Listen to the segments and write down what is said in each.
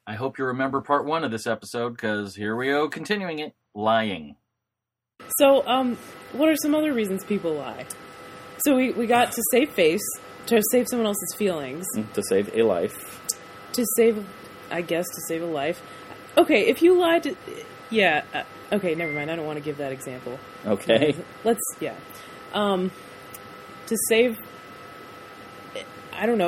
I hope you remember part 1 of this episode, because here we go, continuing it. Lying. So, what are some other reasons people lie? So we got to save face, to save someone else's feelings. To save a life. To save a life. Okay, if you lied to... Yeah, okay, never mind, I don't want to give that example. Okay. To save... I don't know,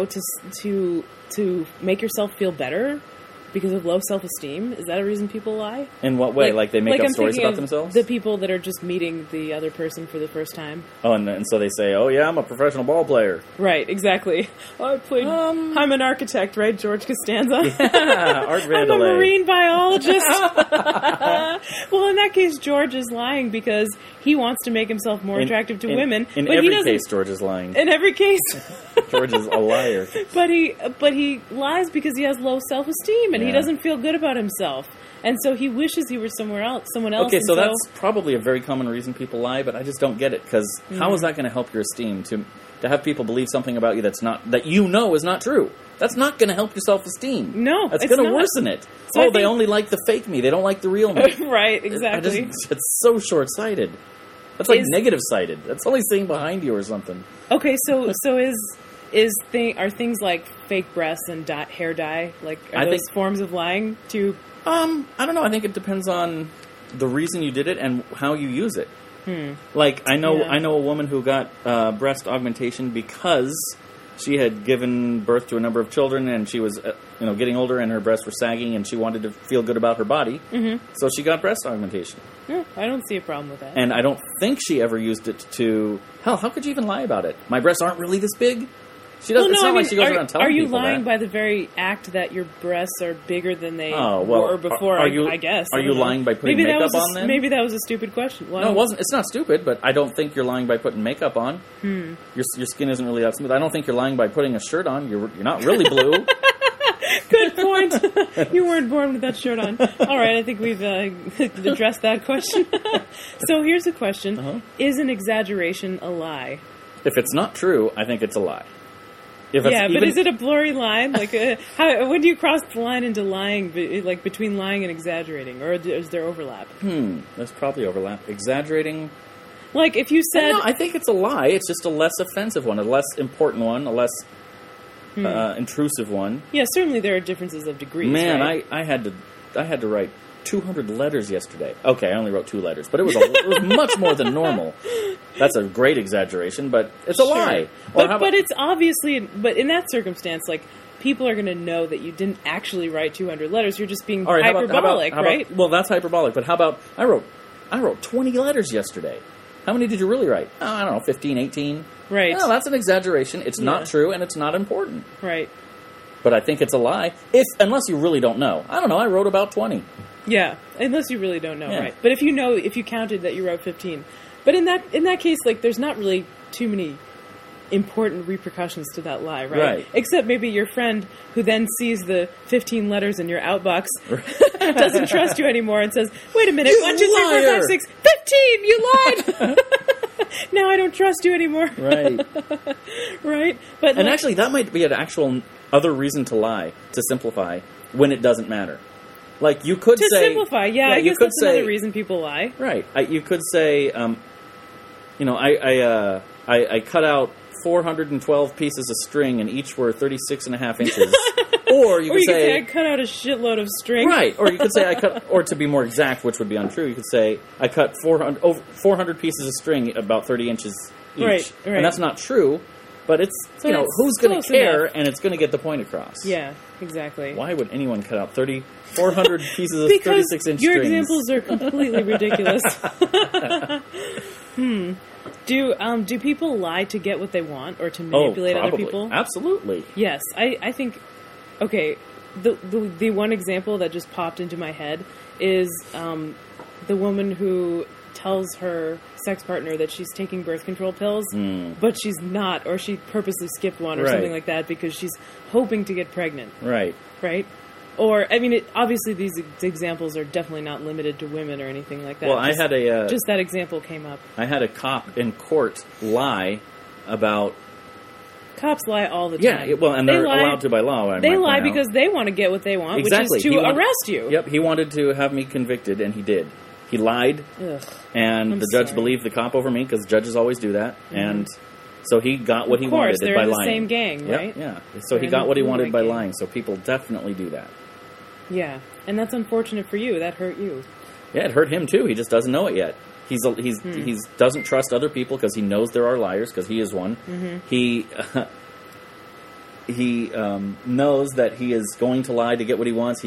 to make yourself feel better because of low self-esteem? Is that a reason people lie? In what way? Like they make up I'm stories thinking about of themselves? The people that are just meeting the other person for the first time. Oh, and so they say, oh yeah, I'm a professional ball player. Right, exactly. Oh, I'm an architect, right? George Costanza? Yeah, Art Vandelay. I'm a marine biologist. Well, in that case, George is lying because he wants to make himself more attractive to women. In but every case, George is lying. In every case. George is a liar. But he lies because he has low self-esteem and he doesn't feel good about himself. And so he wishes he were someone else. Okay, so that's probably a very common reason people lie, but I just don't get it, because how is that going to help your esteem to have people believe something about you that you know is not true? That's not going to help your self-esteem. No, that's going to worsen it. So they only like the fake me. They don't like the real me. Right, exactly. It's so short-sighted. That's like negative-sighted. That's only seeing behind you or something. Okay, so are things like fake breasts and hair dye, are those forms of lying to... I don't know. I think it depends on the reason you did it and how you use it. Like, I know a woman who got breast augmentation because she had given birth to a number of children, and she was, getting older, and her breasts were sagging, and she wanted to feel good about her body. Mm-hmm. So she got breast augmentation. Yeah, I don't see a problem with that. And I don't think she ever used it to... Hell, how could you even lie about it? My breasts aren't really this big? She doesn't. It's not like she goes around telling people that. Are you lying by the very act that your breasts are bigger than they were before? I guess. Are you lying by putting makeup on them? Maybe that was a stupid question. Well, no, it wasn't. It's not stupid, but I don't think you're lying by putting makeup on. Your skin isn't really that smooth. I don't think you're lying by putting a shirt on. You're not really blue. Good point. You weren't born with that shirt on. All right, I think we've addressed that question. So here's a question: Is an exaggeration a lie? If it's not true, I think it's a lie. But is it a blurry line? Like, when do you cross the line into lying, like between lying and exaggerating, or is there overlap? There's probably overlap. Exaggerating. Like if you said, I think it's a lie. It's just a less offensive one, a less important one, a less intrusive one. Yeah, certainly there are differences of degrees. Man, right? I had to write 200 letters yesterday. Okay, I only wrote 2 letters, but it was much more than normal. That's a great exaggeration, but it's a lie. But it's obviously, but in that circumstance, like, people are going to know that you didn't actually write 200 letters. You're just being hyperbolic, right? Well, that's hyperbolic, but how about, I wrote 20 letters yesterday. How many did you really write? Oh, I don't know, 15, 18. Right. No, that's an exaggeration. It's not true, and it's not important. Right. But I think it's a lie, unless you really don't know. I don't know, I wrote about 20. Yeah, unless you really don't know, right? But if you counted that you wrote 15, but in that case, like, there's not really too many important repercussions to that lie, right? Right. Except maybe your friend who then sees the 15 letters in your outbox doesn't trust you anymore and says, "Wait a minute, 1, 2, 3, 4, 5, 6, 15, you lied." Now I don't trust you anymore. Right. Right. But actually, that might be an actual other reason to lie, to simplify, when it doesn't matter. Like, you could say... To simplify, I guess that's another reason people lie. Right. You could say, I cut out 412 pieces of string, and each were 36.5 inches. Or you could say, I cut out a shitload of string. Right. Or you could say, or to be more exact, which would be untrue, you could say, I cut 400 pieces of string about 30 inches each. Right. And that's not true, but it's, who's going to care, and it's going to get the point across. Yeah, exactly. Why would anyone cut out 400 pieces of 36-inch strings? Your examples are completely ridiculous. Do people lie to get what they want or to manipulate other people? Absolutely. Yes, I think. Okay, the one example that just popped into my head is the woman who tells her sex partner that she's taking birth control pills, but she's not, or she purposely skipped one or something like that because she's hoping to get pregnant. Right. Right? Or, I mean, obviously these examples are definitely not limited to women or anything like that. Well, I had a... just that example came up. I had a cop in court lie about Cops lie all the Yeah, time. well, and they're allowed to by law. They lie because they want to get what they want, exactly. which is to arrest you. Yep, he wanted to have me convicted, and he did. He lied, and the judge believed the cop over me, because judges always do that, and so he got what he wanted by lying. They're in the same gang, right? Yeah, so he got what he wanted by lying, so people definitely do that. Yeah, and that's unfortunate for you. That hurt you. Yeah, it hurt him too. He just doesn't know it yet. He doesn't trust other people because he knows there are liars, because he is one. Mm-hmm. He knows that he is going to lie to get what he wants.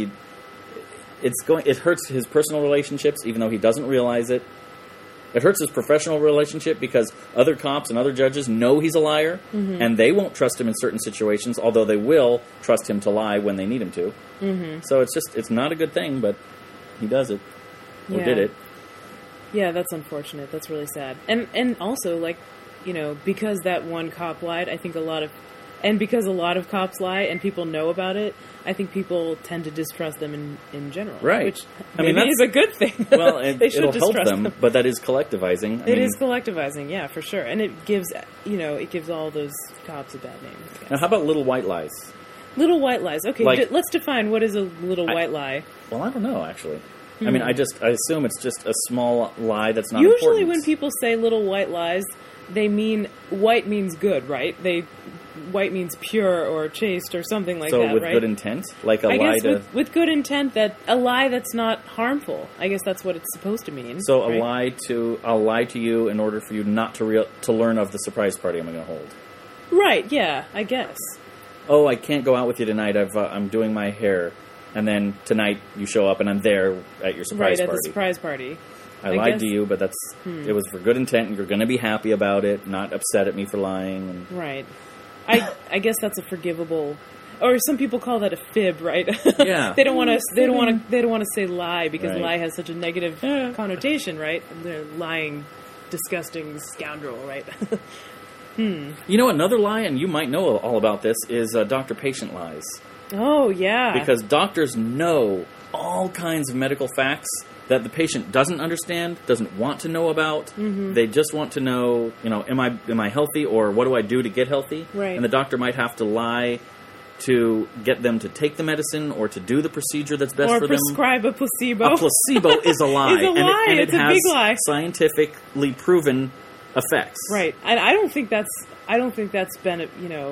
It hurts his personal relationships, even though he doesn't realize it. It hurts his professional relationship because other cops and other judges know he's a liar, and they won't trust him in certain situations, although they will trust him to lie when they need him to. Mm-hmm. So it's not a good thing, but he does it. Or did it. Yeah, that's unfortunate. That's really sad. And also, like, because that one cop lied, I think because a lot of cops lie and people know about it, I think people tend to distrust them in general. Right. Which is a good thing. Well, it'll help them, but that is collectivizing. It is collectivizing, yeah, for sure. And it gives, all those cops a bad name. Now, how about little white lies? Little white lies. Okay, let's define what is a little white lie. Well, I don't know, actually. I mean, I assume it's just a small lie that's not Usually important. when people say little white lies, they mean white means good, right? White means pure or chaste or something like that, right? So with good intent? Like I guess with good intent, that a lie that's not harmful. I guess that's what it's supposed to mean. So right? I'll lie to you in order for you not to learn of the surprise party I'm going to hold. Right, yeah, I guess. Oh, I can't go out with you tonight. I'm doing my hair. And then tonight you show up and I'm there at your surprise party. Right, at the surprise party. I lied to you, but it was for good intent, and you're going to be happy about it, not upset at me for lying. Right. I guess that's a forgivable, or some people call that a fib, right? Yeah. They don't want to say lie because lie has such a negative connotation, right? They're lying, disgusting scoundrel, right? You know, another lie, and you might know all about this, is doctor-patient lies. Oh, yeah. Because doctors know all kinds of medical facts that the patient doesn't understand, doesn't want to know about. Mm-hmm. They just want to know, am I healthy, or what do I do to get healthy? Right. And the doctor might have to lie to get them to take the medicine or to do the procedure that's best for them. Or prescribe a placebo. A placebo is a lie. It's a lie. And it's it has a big lie. Scientifically proven effects. Right. And I don't think that's been,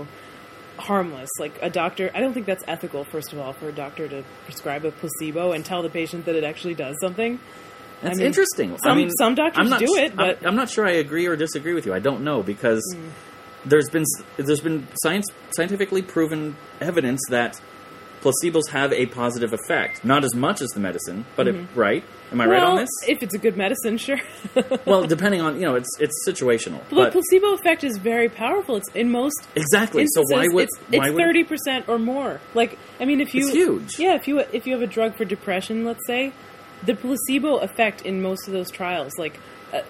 harmless. Like a doctor, I don't think that's ethical, first of all, for a doctor to prescribe a placebo and tell the patient that it actually does something. That's interesting. Some doctors do it, but I'm not sure I agree or disagree with you. I don't know, because there's been scientifically proven evidence that placebos have a positive effect. Not as much as the medicine, but right? Am I right on this? If it's a good medicine, sure. Well, depending on, it's situational. Well, the placebo effect is very powerful. It's in most exactly. instances, So why would it's 30% or more? Like, I mean, if you it's huge. Yeah, if you have a drug for depression, let's say, the placebo effect in most of those trials, like,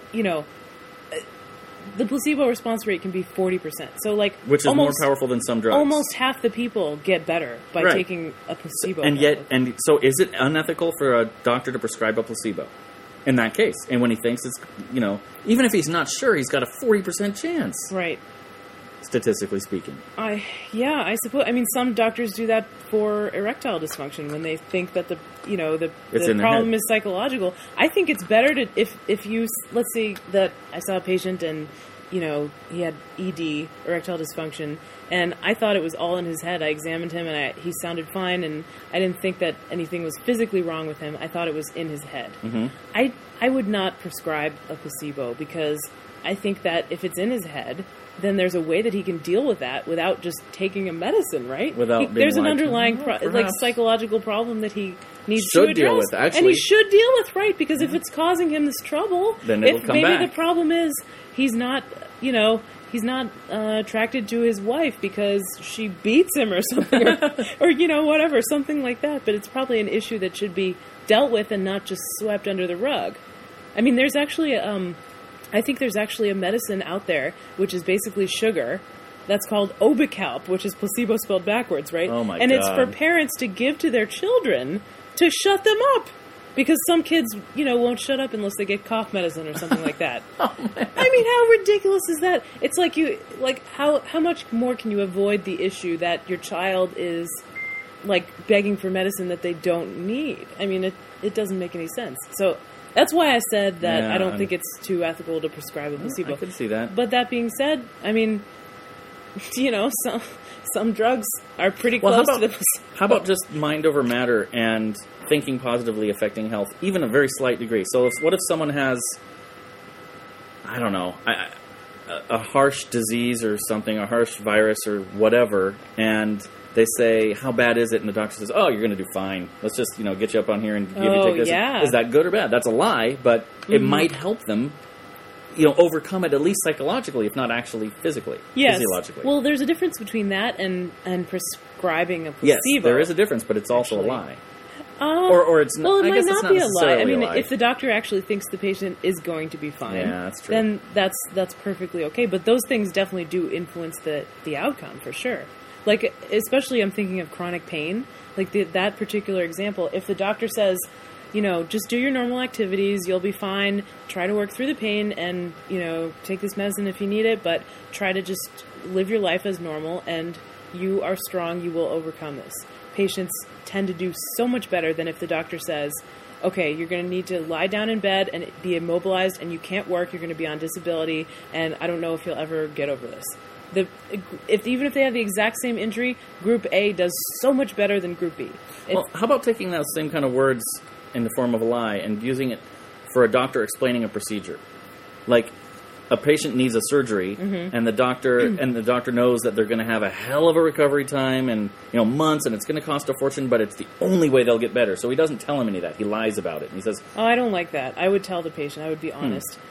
the placebo response rate can be 40%. So, like, which is more powerful than some drugs. Almost half the people get better by taking a placebo. So is it unethical for a doctor to prescribe a placebo in that case? And when he thinks it's, even if he's not sure, he's got a 40% chance. Right. Statistically speaking. I suppose. I mean, some doctors do that for erectile dysfunction when they think that the problem is psychological. I think it's better to if you, let's say that I saw a patient and he had ED, erectile dysfunction, and I thought it was all in his head. I examined him and he sounded fine, and I didn't think that anything was physically wrong with him. I thought it was in his head. Mm-hmm. I would not prescribe a placebo because I think that if it's in his head, then there's a way that he can deal with that without just taking a medicine, right? There's an underlying psychological problem that he needs to address. Deal with, actually. And he should deal with, right? Because if it's causing him this trouble, then it'll come back. Maybe the problem is he's not attracted to his wife because she beats him or something, or whatever, something like that. But it's probably an issue that should be dealt with and not just swept under the rug. I mean, there's actually I think there's actually a medicine out there which is basically sugar. That's called Obicalp, which is placebo spelled backwards, right? Oh my God. And it's for God. parents to give to their children to shut them up. Because some kids, won't shut up unless they get cough medicine or something like that. Oh, man. I mean, how ridiculous is that? It's like how much more can you avoid the issue that your child is like begging for medicine that they don't need? I mean, it doesn't make any sense. So that's why I said that I don't think it's too ethical to prescribe a placebo. I could see that. But that being said, I mean, some drugs are pretty close to the placebo. How about just mind over matter and thinking positively affecting health, even a very slight degree? So what if someone has, I don't know, a harsh disease or something, a harsh virus or whatever, and they say, how bad is it? And the doctor says, oh, you're going to do fine. Let's just, get you up on here and give you take this. Yeah. Is that good or bad? That's a lie, but it might help them, overcome it at least psychologically, if not actually physiologically. Well, there's a difference between that and prescribing a placebo. Yes, there is a difference, but it's also a lie. Or it's not. Well, it I might guess not it's not be a lie. I mean, lie. if the doctor actually thinks the patient is going to be fine, that's true. then that's perfectly okay. But those things definitely do influence the outcome for sure. Like, especially I'm thinking of chronic pain. Like that particular example, if the doctor says, just do your normal activities, you'll be fine, try to work through the pain and, take this medicine if you need it, but try to just live your life as normal and you are strong, you will overcome this. Patients tend to do so much better than if the doctor says, okay, you're going to need to lie down in bed and be immobilized and you can't work, you're going to be on disability, and I don't know if you'll ever get over this. Even if they have the exact same injury, Group A does so much better than Group B. Well, how about taking those same kind of words in the form of a lie and using it for a doctor explaining a procedure? Like, a patient needs a surgery, and the doctor knows that they're going to have a hell of a recovery time and months, and it's going to cost a fortune, but it's the only way they'll get better. So he doesn't tell him any of that. He lies about it, and he says, "Oh, I don't like that. I would tell the patient. I would be honest.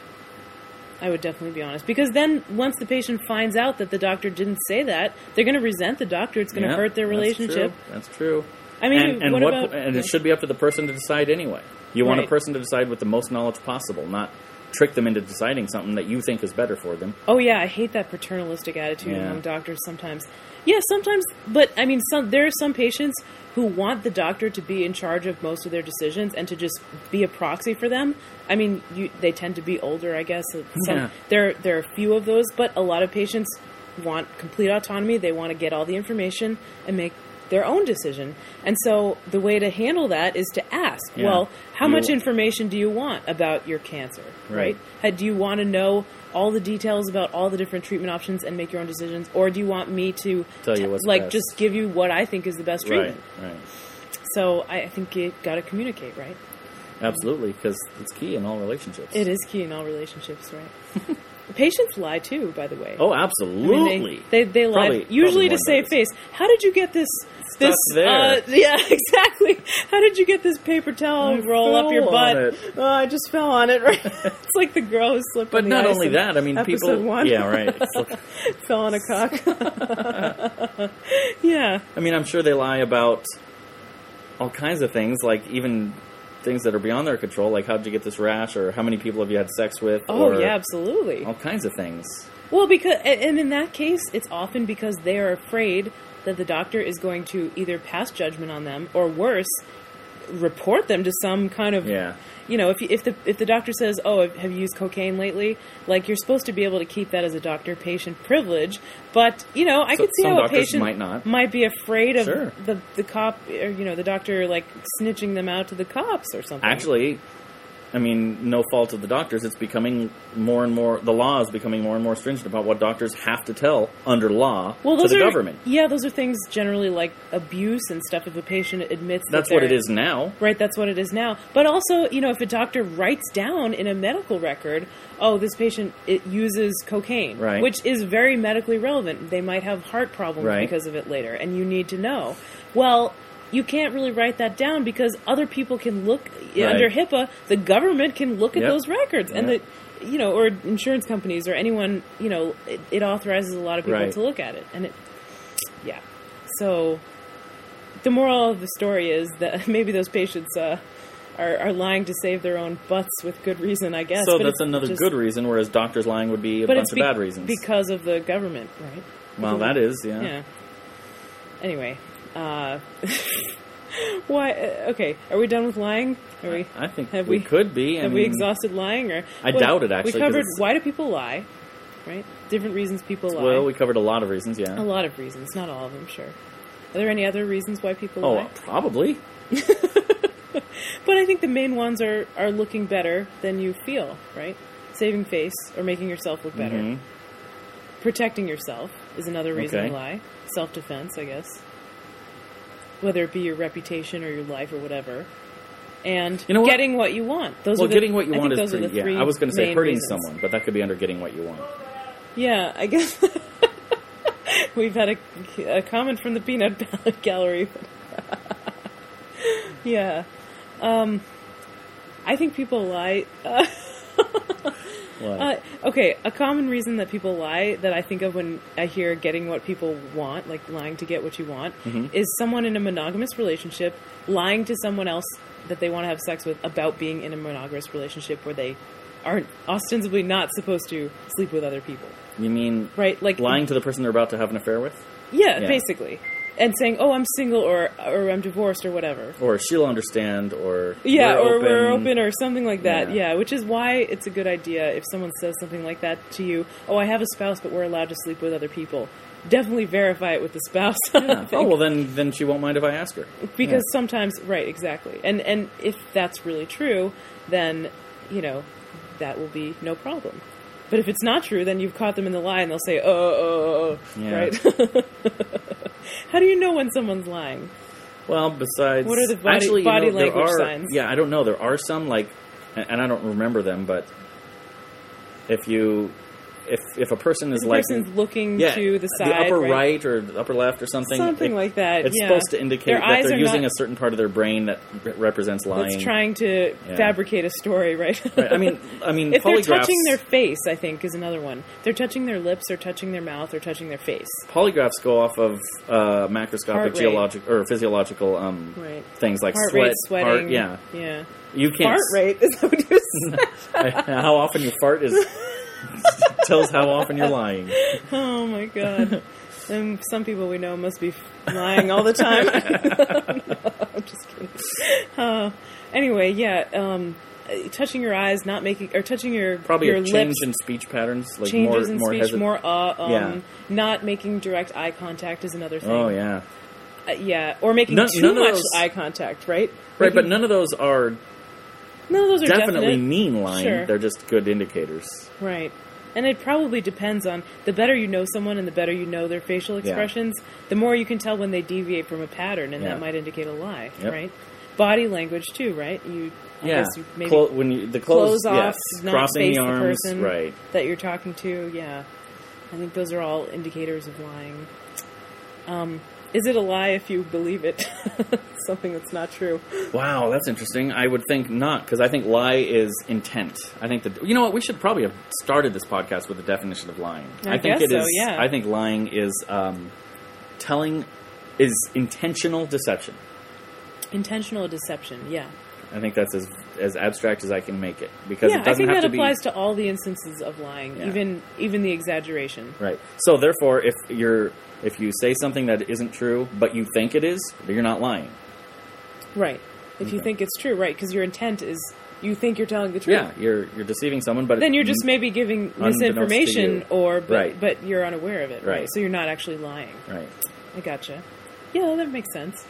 I would definitely be honest. Because then, once the patient finds out that the doctor didn't say that, they're going to resent the doctor. It's going to hurt their relationship. That's true. I mean, and it should be up to the person to decide anyway. You want a person to decide with the most knowledge possible, not trick them into deciding something that you think is better for them. Oh, yeah, I hate that paternalistic attitude among doctors sometimes. Yeah, sometimes, but I mean, there are some patients who want the doctor to be in charge of most of their decisions and to just be a proxy for them. I mean, they tend to be older, I guess. There are a few of those, but a lot of patients want complete autonomy. They want to get all the information and make their own decision. And so the way to handle that is to ask, well, how much information do you want about your cancer, right? Do you want to know all the details about all the different treatment options and make your own decisions? Or do you want me to tell you what's best? Just give you what I think is the best treatment? Right. So I think you got to communicate, right? Absolutely, because it's key in all relationships. It is key in all relationships, right? Patients lie too, by the way. Oh, absolutely. I mean, they lie usually to save face. How did you get this? There. Yeah, exactly. How did you get this paper towel roll up your butt? Oh, I just fell on it. Right. It's like the girl who slipped. But on the not ice only that. I mean, episode people. 1. Yeah, right. Fell on a cock. Yeah. I mean, I'm sure they lie about all kinds of things, like even things that are beyond their control, like how did you get this rash, or how many people have you had sex with? Oh, yeah, absolutely. All kinds of things. Well, and in that case, it's often because they are afraid that the doctor is going to either pass judgment on them, or worse, report them to some kind of, if the doctor says, oh, have you used cocaine lately? Like, you're supposed to be able to keep that as a doctor-patient privilege, but, I could see how a patient might be afraid of the cop, or, the doctor, like, snitching them out to the cops or something. Actually, I mean, no fault of the doctors, it's becoming more and more, the law is becoming more and more stringent about what doctors have to tell under law to the government. Yeah, those are things generally like abuse and stuff if a patient admits that's what it is now. Right, that's what it is now. But also, if a doctor writes down in a medical record, oh, this patient uses cocaine, which is very medically relevant. They might have heart problems because of it later, and you need to know. Well, you can't really write that down because other people can look under HIPAA. The government can look at those records, and or insurance companies or anyone. It authorizes a lot of people to look at it, and So, the moral of the story is that maybe those patients are lying to save their own butts with good reason, I guess. So that's another good reason, whereas doctors lying would be a bunch of bad reasons. Because of the government, right? Well, that is, yeah. Anyway. Why? Okay, are we done with lying? Are we? I think have we could be. Have we exhausted lying? Or I doubt it, actually. We covered why do people lie, right? Different reasons people lie. Well, we covered a lot of reasons, yeah. A lot of reasons, not all of them, sure. Are there any other reasons why people lie? Oh, probably. But I think the main ones are looking better than you feel, right? Saving face or making yourself look better. Mm-hmm. Protecting yourself is another reason to lie. Self-defense, I guess. Whether it be your reputation or your life or whatever. And getting what you want. Getting what you want is pretty, yeah. I was going to say hurting someone, but that could be under getting what you want. Yeah, I guess we've had a comment from the Peanut Gallery. Yeah. I think people lie. What? Okay, a common reason that people lie that I think of when I hear getting what people want, like lying to get what you want, is someone in a monogamous relationship lying to someone else that they want to have sex with about being in a monogamous relationship where they are ostensibly not supposed to sleep with other people. You mean right, like lying to the person they're about to have an affair with? Yeah, basically. And saying, "Oh, I'm single," or I'm divorced, or whatever. Or she'll understand, or we're open, or something like that. Yeah, which is why it's a good idea if someone says something like that to you. Oh, I have a spouse, but we're allowed to sleep with other people. Definitely verify it with the spouse. Yeah. Oh, well, then she won't mind if I ask her. Because sometimes, right, exactly. And if that's really true, then that will be no problem. But if it's not true, then you've caught them in the lie, and they'll say, right? How do you know when someone's lying? Well, besides... What are the body language signs? Yeah, I don't know. There are some, like... And I don't remember them, but if a person is like... person's looking to the side, the upper right or the upper left or something. Something like that, It's supposed to indicate that they're using a certain part of their brain that represents lying. It's trying to fabricate a story, right? Right. I mean, if they're touching their face, I think, is another one. They're touching their lips or touching their mouth or touching their face. Polygraphs go off of macroscopic physiological things like heart rate, sweating. Heart, yeah. You can't... Fart rate? Is that what you said? How often you fart is... tells how often you're lying. Oh my god. And some people we know must be lying all the time. No, I'm just kidding. Anyway, touching your eyes, not making, or touching your probably your a lips, change in speech patterns, like changes more in speech, not making direct eye contact is another thing. Oh yeah, or making too much eye contact, right? Right, but none of those are. None of those are definitely definite. mean lying. Sure. They're just good indicators. Right. And it probably depends on the better you know someone and the better you know their facial expressions, the more you can tell when they deviate from a pattern, and that might indicate a lie, right? Body language too, right? I guess you maybe when the clothes off, not crossing face the arms, the person right? That you're talking to. Yeah, I think those are all indicators of lying. Is it a lie if you believe it? Something that's not true. Wow, that's interesting. I would think not, because I think lie is intent. I think that, you know what, we should probably have started this podcast with a definition of lying. I think it is. Yeah. I think lying is is intentional deception. Intentional deception, yeah. I think that's as abstract as I can make it, because it doesn't I think have that to applies to all the instances of lying, even the exaggeration. Right. So therefore, if you say something that isn't true, but you think it is, you're not lying. Right. If you think it's true, right? Because your intent is you think you're telling the truth. Yeah, you're deceiving someone, but then you're just maybe giving misinformation, but you're unaware of it. Right. So you're not actually lying. Right. I gotcha. Yeah, that makes sense.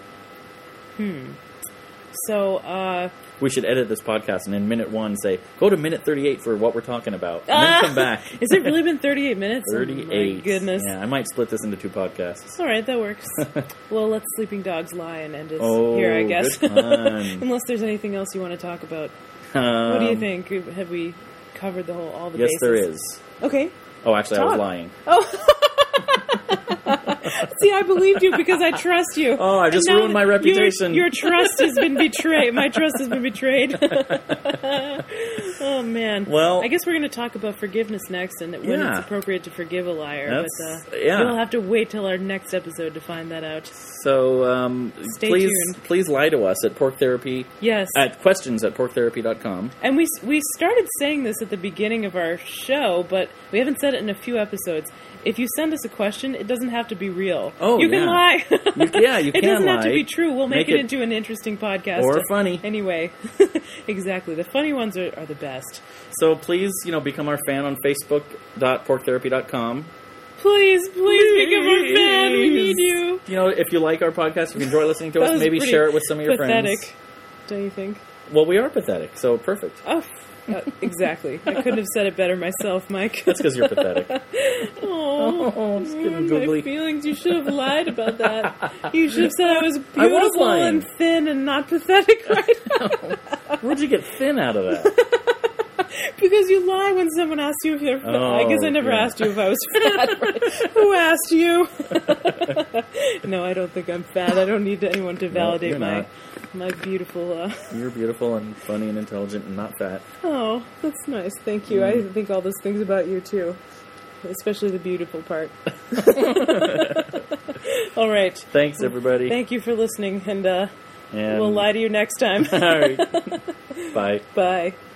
So, we should edit this podcast and in minute 1 say, go to minute 38 for what we're talking about. And then come back. Has it really been 38 minutes? 38. Oh, my goodness. Yeah, I might split this into 2 podcasts. All right, that works. Well, let sleeping dogs lie and end it here, I guess. Good fun. Unless there's anything else you want to talk about. What do you think? Have we covered all the bases? Yes, there is. Okay. Oh, actually, I was lying. Oh. See, I believed you because I trust you. Oh, I just ruined my reputation. Your trust has been betrayed. My trust has been betrayed. Oh, man. Well, I guess we're going to talk about forgiveness next and when it's appropriate to forgive a liar. You'll have to wait till our next episode to find that out. So stay tuned. Please lie to us at Pork Therapy. Yes. At questions@porktherapy.com. And we started saying this at the beginning of our show, but we haven't said it in a few episodes. if you send us a question, it doesn't have to be real. Oh, you can yeah. lie. You It can doesn't have to lie. be true. We'll make Make it it- into an interesting podcast. Or funny. Anyway, exactly. The funny ones are the best. So please, become our fan on Facebook.porktherapy.com. Please become our fan. We need you. If you like our podcast, if you enjoy listening to That us, was maybe pretty share it with some of your pathetic, friends. don't you think? Well, we are pathetic, so perfect. Oh, exactly. I couldn't have said it better myself, Mike. That's because you're pathetic. Oh, just getting my googly. feelings. You should have lied about that. You should have said I was I was beautiful lying. and thin and not pathetic right now. Where'd you get thin out of that? Because you lie when someone asks you if you're fat. I guess I never yeah. asked you if I was fat. Right? Who asked you? No, I don't think I'm fat. I don't need anyone to validate you're not. my beautiful... You're beautiful and funny and intelligent and not fat. Oh, that's nice. Thank you. I think all those things about you, too. Especially the beautiful part. All right. Thanks, everybody. Thank you for listening, and And we'll lie to you next time. All right. Bye. Bye.